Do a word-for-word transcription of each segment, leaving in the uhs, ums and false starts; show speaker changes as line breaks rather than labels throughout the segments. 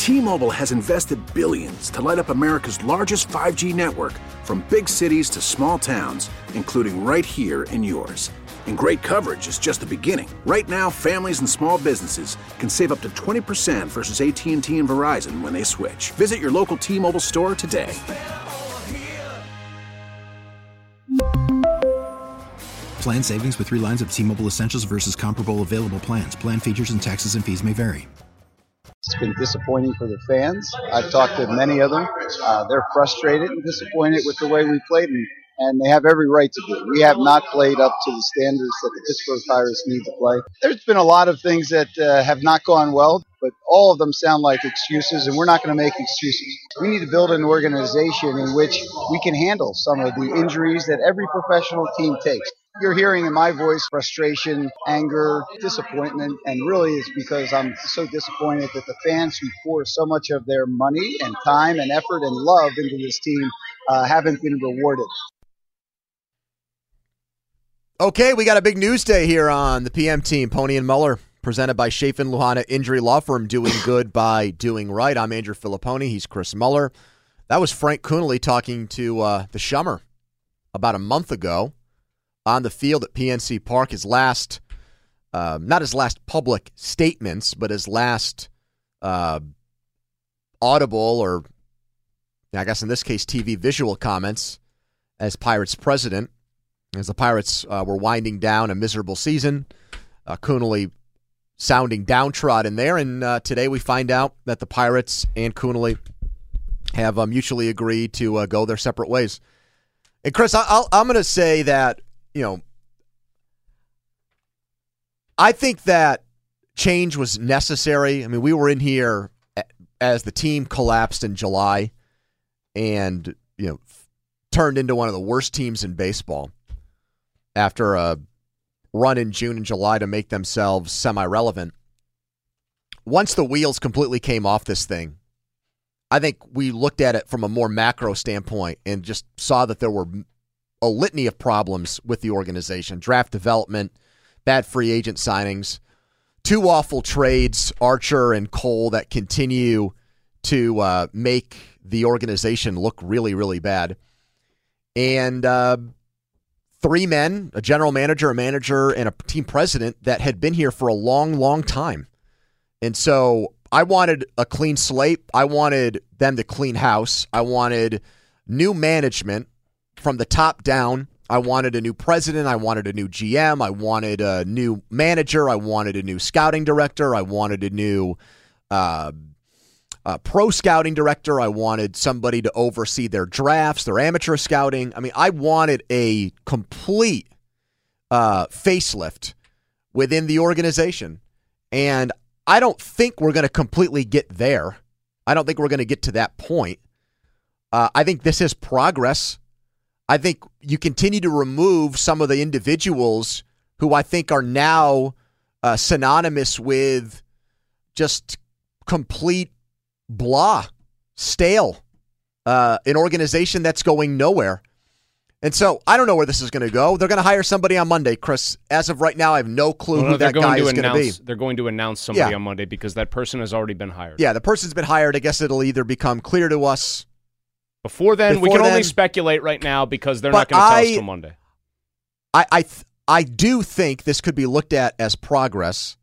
T-Mobile has invested billions to light up America's largest five G network, from big cities to small towns, including right here in yours. And great coverage is just the beginning. Right now, families and small businesses can save up to twenty percent versus A T and T and Verizon when they switch. Visit your local T-Mobile store today.
Plan savings with three lines of T-Mobile Essentials versus comparable available plans. Plan features and taxes and fees may vary.
It's been disappointing for the fans. I've talked to many of them. Uh, they're frustrated and disappointed with the way we played, and, and they have every right to be. We have not played up to the standards that the Pittsburgh Pirates need to play. There's been a lot of things that uh, have not gone well, but all of them sound like excuses, and we're not going to make excuses. We need to build an organization in which we can handle some of the injuries that every professional team takes. You're hearing in my voice frustration, anger, disappointment, and really it's because I'm so disappointed that the fans who pour so much of their money and time and effort and love into this team uh, haven't been rewarded.
Okay, we got a big news day here on the P M team. Pony and Muller, presented by Chafin Luhana Injury Law Firm, doing good by doing right. I'm Andrew Filipponi. He's Chris Muller. That was Frank Coonelly talking to uh, the Shummer about a month ago on the field at P N C Park. His last, uh, not his last public statements, but his last uh, audible, or I guess in this case T V visual comments as Pirates president, as the Pirates uh, were winding down a miserable season. Uh, Coonelly sounding downtrodden there, and uh, today we find out that the Pirates and Coonelly have uh, mutually agreed to uh, go their separate ways. And Chris, I- I'll, I'm going to say that, you know, I think that change was necessary. I mean, we were in here as the team collapsed in July and, you know, turned into one of the worst teams in baseball after a run in June and July to make themselves semi-relevant. Once the wheels completely came off this thing, I think we looked at it from a more macro standpoint and just saw that there were a litany of problems with the organization. Draft development, bad free agent signings, two awful trades, Archer and Cole, that continue to uh, make the organization look really, really bad. And uh, three men, a general manager, a manager, and a team president that had been here for a long, long time. And so I wanted a clean slate. I wanted them to clean house. I wanted new management from the top down. I wanted a new president. I wanted a new G M. I wanted a new manager. I wanted a new scouting director. I wanted a new uh, uh, pro scouting director. I wanted somebody to oversee their drafts, their amateur scouting. I mean, I wanted a complete uh, facelift within the organization. And I don't think we're going to completely get there. I don't think we're going to get to that point. Uh, I think this is progress. I think you continue to remove some of the individuals who I think are now uh, synonymous with just complete blah, stale, uh, an organization that's going nowhere. And so I don't know where this is going to go. They're going to hire somebody on Monday, Chris. As of right now, I have no clue
well,
who that guy is going to be.
They're going to announce somebody
Yeah.
on Monday because that person has already been hired.
Yeah, the person's been hired. I guess it'll either become clear to us.
Before then, we
Before
can
then-
only speculate right now because they're
But
not going to tell
I-
us till Monday.
I I, th- I do think this could be looked at as progress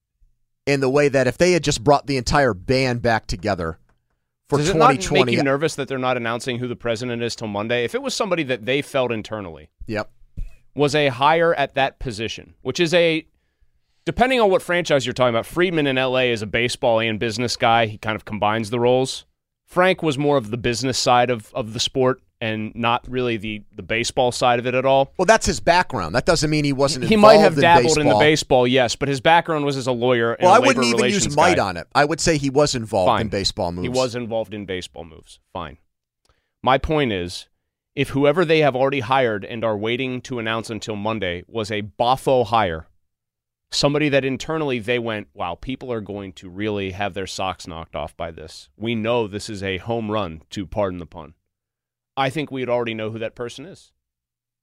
in the way that if they had just brought the entire band back together for
Does it
twenty
not
twenty.
make you nervous that they're not announcing who the president is till Monday? If it was somebody that they felt internally
Yep.
was a hire at that position, which is a, depending on what franchise you're talking about, Friedman in L A is a baseball and business guy. He kind of combines the roles. Frank was more of the business side of, of the sport and not really the, the baseball side of it at all.
Well, that's his background. That doesn't mean he wasn't
He
involved
might have
in
dabbled
baseball.
in the baseball, yes, but his background was as a lawyer and
Well,
a
I
labor
wouldn't even
relations
use might
guy.
on it. I would say he was involved
Fine.
in baseball moves.
He was involved in baseball moves. Fine. My point is, if whoever they have already hired and are waiting to announce until Monday was a boffo hire, somebody that internally they went, wow, people are going to really have their socks knocked off by this. We know this is a home run, to pardon the pun. I think we'd already know who that person is.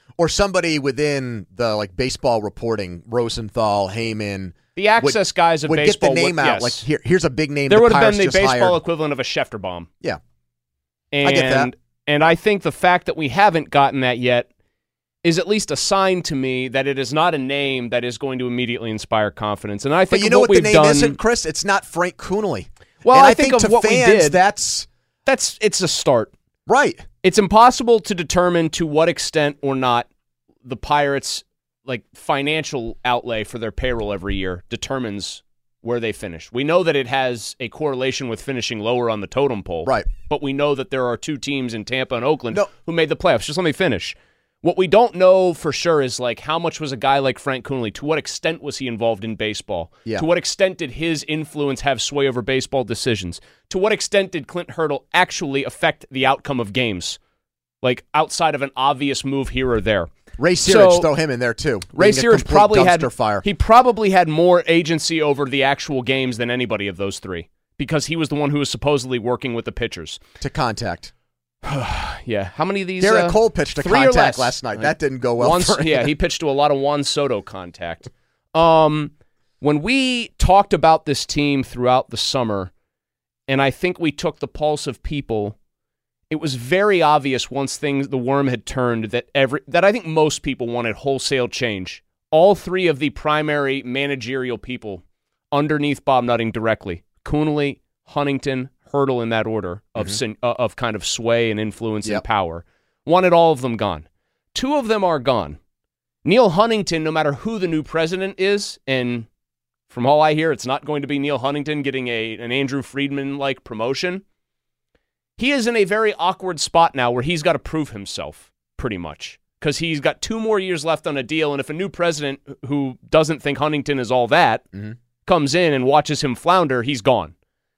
or somebody within the like baseball reporting, Rosenthal, Heyman.
The access
would,
guys of
would
baseball
get the name
would,
out.
Yes.
Like here, here's a big name.
There
the
would have
Pirates
been the
just
baseball
hired.
equivalent of a Schefter-bomb.
Yeah,
and,
I get that.
And I think the fact that we haven't gotten that yet is at least a sign to me that it is not a name that is going to immediately inspire confidence. And I think
but you
of
know
what,
what the
we've
name
done,
isn't, Chris? It's not Frank Coonelly.
Well,
and
I,
I
think,
think
of
to
what
fans,
we did.
That's
that's it's a start.
Right.
It's impossible to determine to what extent or not the Pirates' like financial outlay for their payroll every year determines where they finish. We know that it has a correlation with finishing lower on the totem pole.
Right.
But we know that there are two teams in Tampa and Oakland
No.
who made the playoffs. Just let me finish. What we don't know for sure is like how much was a guy like Frank Coonelly, to what extent was he involved in baseball?
Yeah.
To what extent did his influence have sway over baseball decisions? To what extent did Clint Hurdle actually affect the outcome of games? Like outside of an obvious move here or there.
Ray Searage,
So,
throw him in there too.
Ray
Being a
Searage
complete
probably had
dumpster fire.
he probably had more agency over the actual games than anybody of those three because he was the one who was supposedly working with the pitchers.
to contact.
Yeah, how many of these?
Garrett
uh,
Cole pitched to
three or
contact
less?
last night.
Like,
That didn't go well
Juan,
for him.
yeah, he pitched to a lot of Juan Soto contact. Um, when we talked about this team throughout the summer, and I think we took the pulse of people, it was very obvious once things the worm had turned that every that I think most people wanted wholesale change. All three of the primary managerial people underneath Bob Nutting directly, Coonelly, Huntington, Hurdle in that order of
Mhm.
sin, uh, of kind of sway and influence
Yep.
and power, wanted all of them gone. Two of them are gone. Neil Huntington, no matter who the new president is, and from all I hear, it's not going to be Neil Huntington getting a an Andrew Friedman-like promotion. He is in a very awkward spot now where he's got to prove himself, pretty much, because he's got two more years left on a deal, and if a new president who doesn't think Huntington is all that
Mm-hmm.
comes in and watches him flounder, he's gone.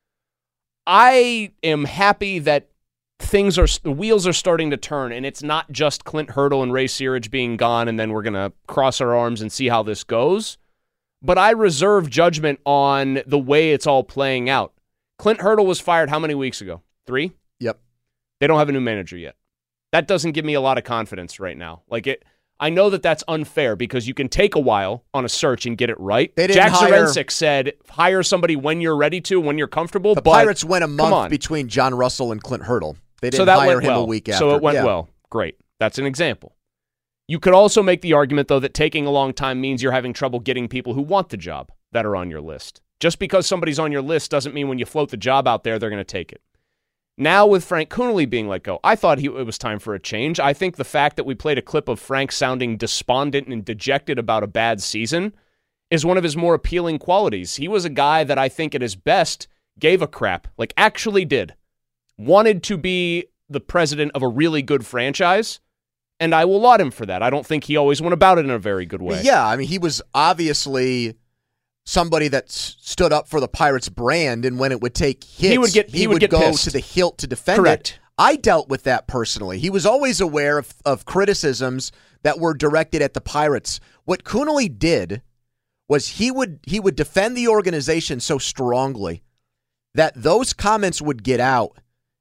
I am happy that things are the wheels are starting to turn, and it's not just Clint Hurdle and Ray Searage being gone, and then we're going to cross our arms and see how this goes. But I reserve judgment on the way it's all playing out. Clint Hurdle was fired how many weeks ago? Three?
Yep.
They don't have a new manager yet. That doesn't give me a lot of confidence right now. Like it, I know that that's unfair because you can take a while on a search and get it right.
They didn't
Jack
hire-
Zarensic said, hire somebody when you're ready to, when you're comfortable.
The
but
Pirates went a
come
month
on.
between John Russell and Clint Hurdle. They didn't
so that
hire
went
him
well.
a week after.
So it went
Yeah.
well. Great. That's an example. You could also make the argument, though, that taking a long time means you're having trouble getting people who want the job that are on your list. Just because somebody's on your list doesn't mean when you float the job out there, they're going to take it. Now with Frank Coonelly being let go, I thought he, it was time for a change. I think the fact that we played a clip of Frank sounding despondent and dejected about a bad season is one of his more appealing qualities. He was a guy that I think at his best gave a crap, like actually did, wanted to be the president of a really good franchise, and I will laud him for that. I don't think he always went about it in a very good way.
Yeah, I mean, he was obviously somebody that s- stood up for the Pirates brand, and when it would take hits,
He would get- he would get
go
pissed.
to the hilt to defend
Correct.
it. I dealt with that personally. He was always aware of, of criticisms that were directed at the Pirates. What Coonelly did was he would he would defend the organization so strongly that those comments would get out,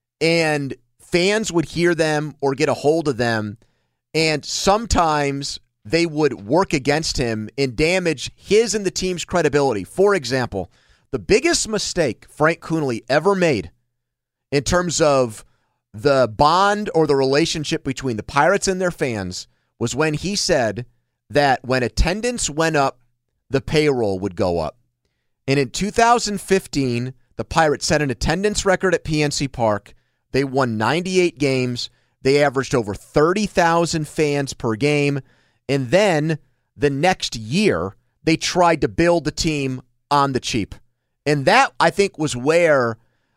and fans would hear them or get a hold of them, and sometimes they would work against him and damage his and the team's credibility. For example, the biggest mistake Frank Coonelly ever made in terms of the bond or the relationship between the Pirates and their fans was when he said that when attendance went up, the payroll would go up. And in two thousand fifteen, the Pirates set an attendance record at P N C Park. They won ninety-eight games. They averaged over thirty thousand fans per game. And then the next year, they tried to build the team on the cheap. And that, I think, was where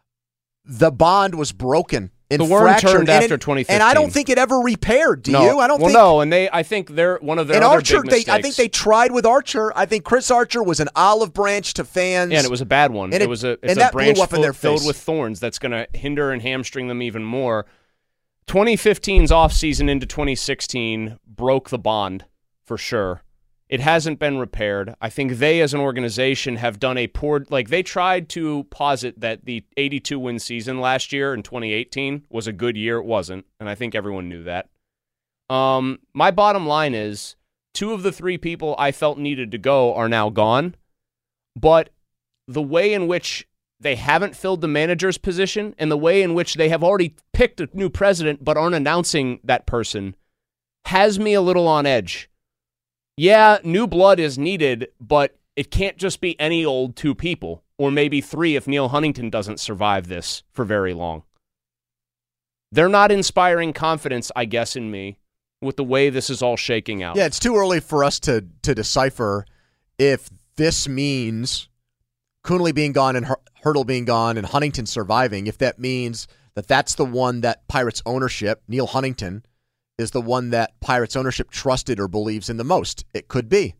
the bond was broken and
The worm
fractured.
turned
And
after
it-
twenty fifteen.
And I don't think it ever repaired. Do
no.
you? I don't
well,
think.
no, and they, I think they're one of their
And
other
Archer,
big
they,
mistakes.
I think they tried with Archer. I think Chris Archer was an olive branch to fans.
Yeah, and it was a bad one.
And
it,
it-
was a, it's
and
a
that blew
branch
up in
full-
their
filled
face.
with thorns that's going to hinder and hamstring them even more. twenty fifteen's offseason into twenty sixteen broke the bond for sure. It hasn't been repaired. I think they as an organization have done a poor, like they tried to posit that the eighty-two win season last year in twenty eighteen was a good year. It wasn't, and I think everyone knew that. Um, my bottom line is two of the three people I felt needed to go are now gone, but the way in which they haven't filled the manager's position and the way in which they have already picked a new president but aren't announcing that person has me a little on edge. Yeah, new blood is needed, but it can't just be any old two people, or maybe three if Neil Huntington doesn't survive this for very long. They're not inspiring confidence, I guess, in me with the way this is all shaking out.
Yeah, it's too early for us to to decipher if this means Coonley being gone and Hurdle being gone and Huntington surviving, if that means that that's the one that Pirates ownership, Neil Huntington, is the one that Pirates ownership trusted or believes in the most. It could be.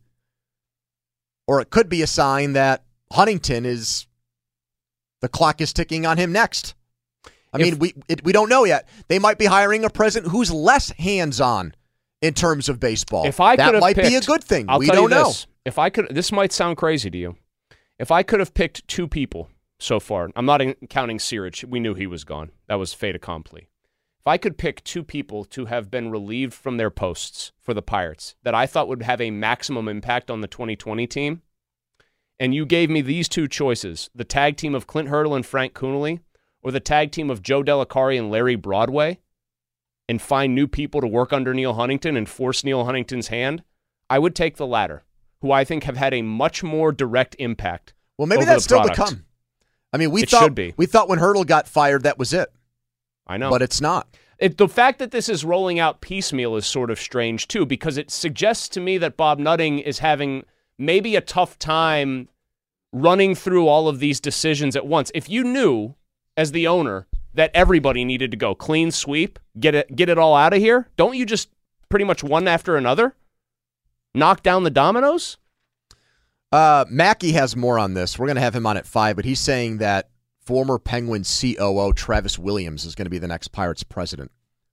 Or it could be a sign that Huntington is, the clock is ticking on him next. I if, mean, we it, we don't know yet. They might be hiring a president who's less hands-on in terms of baseball.
If I
that might
picked,
be a good thing.
I'll
we
tell
don't
you
know.
This. If I could, this might sound crazy to you. If I could have picked two people so far, I'm not in, counting Sirich. We knew he was gone. That was fait accompli. If I could pick two people to have been relieved from their posts for the Pirates that I thought would have a maximum impact on the twenty twenty team, and you gave me these two choices, the tag team of Clint Hurdle and Frank Coonelly, or the tag team of Joe Delicari and Larry Broadway, and find new people to work under Neil Huntington and force Neil Huntington's hand, I would take the latter, who I think have had a much more direct impact.
Well, maybe
over
that's
the
still
product.
to come. I mean, we
it
thought
should be.
we thought when Hurdle got fired, that was it.
I know.
But it's not.
It, the fact that this is rolling out piecemeal is sort of strange, too, because it suggests to me that Bob Nutting is having maybe a tough time running through all of these decisions at once. If you knew, as the owner, that everybody needed to go clean sweep, get it, get it all out of here, don't you just pretty much one after another knock down the dominoes?
Uh, Mackey has more on this. We're going to have him on at five, but he's saying that former Penguins C O O Travis Williams is going to be the next Pirates president.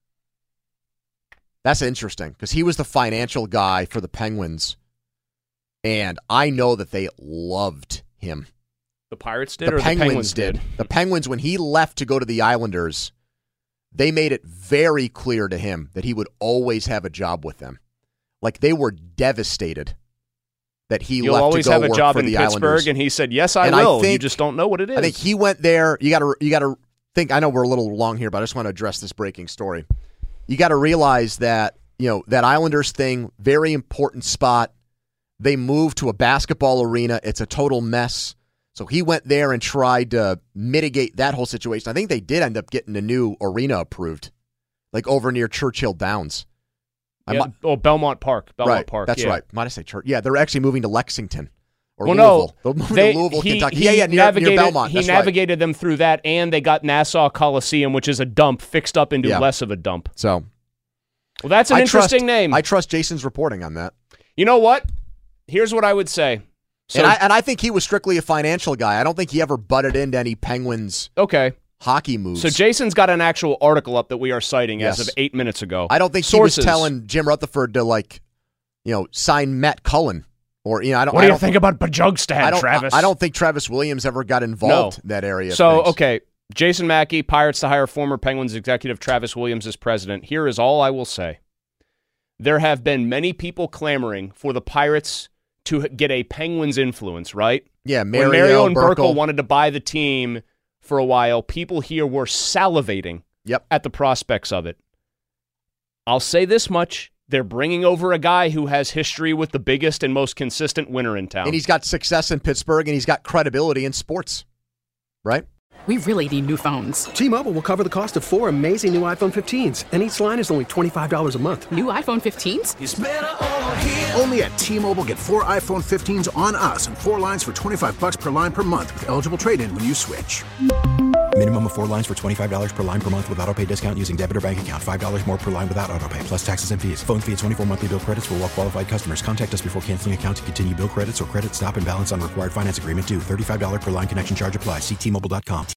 That's interesting because he was the financial guy for the Penguins, and I know that they loved him.
The Pirates did
the
or
Penguins
the Penguins
did?
did?
The Penguins, when he left to go to the Islanders, they made it very clear to him that he would always have a job with them. Like, they were devastated that he
You'll
left
always
to go
have a
work
job
for
in
the
Pittsburgh,
Islanders.
and he said, yes, I
and
will.
I think,
you just don't know what it is.
I think he went there. You got to you got to think, I know we're a little long here, but I just want to address this breaking story. You got to realize that, you know, that Islanders thing, very important spot. They moved to a basketball arena. It's a total mess. So he went there and tried to mitigate that whole situation. I think they did end up getting a new arena approved, like over near Churchill Downs.
Yeah,
might,
oh, Belmont Park. Belmont
right,
Park.
That's
yeah.
right. Might I say Church? Yeah, they're actually moving to Lexington or
well,
Louisville.
No,
They're moving
they,
to Louisville,
he,
Kentucky.
He
yeah, yeah, near,
navigated,
near Belmont.
He
That's
navigated
right.
them through that, and they got Nassau Coliseum, which is a dump, fixed up into
yeah.
less of a dump.
So,
well, that's an
I
interesting
trust,
name.
I trust Jason's reporting on that.
You know what? Here's what I would say. So,
and, I, and I think he was strictly a financial guy. I don't think he ever butted into any Penguins
okay.
hockey moves.
So Jason's got an actual article up that we are citing
yes.
as of eight minutes ago.
I don't think
Sources.
he was telling Jim Rutherford to, like, you know, sign Matt Cullen. Or, you know, I don't,
what do
I
you
don't
think about Bajugstad,
I don't,
Travis?
I, I don't think Travis Williams ever got involved
no.
in that area.
So,
of things.
okay, Jason Mackey, Pirates to hire former Penguins executive Travis Williams as president. Here is all I will say. There have been many people clamoring for the Pirates to get a Penguins influence, right?
Yeah, Mario,
when Mario and Burkle.
Burkle
wanted to buy the team for a while, people here were salivating
yep.
at the prospects of it. I'll say this much. They're bringing over a guy who has history with the biggest and most consistent winner in town.
And he's got success in Pittsburgh, and he's got credibility in sports, right?
We really need new phones.
T-Mobile will cover the cost of four amazing new iPhone fifteens, and each line is only twenty-five dollars a month.
New iPhone fifteens?
It's better over here. Only at T-Mobile, get four iPhone fifteens on us and four lines for twenty-five bucks per line per month with eligible trade-in when you switch.
Minimum of four lines for twenty-five dollars per line per month with autopay discount using debit or bank account. five dollars more per line without autopay, plus taxes and fees. Phone fee at twenty-four monthly bill credits for well-qualified customers. Contact us before canceling account to continue bill credits or credit stop and balance on required finance agreement due. thirty-five dollars per line connection charge applies. See T Mobile dot com.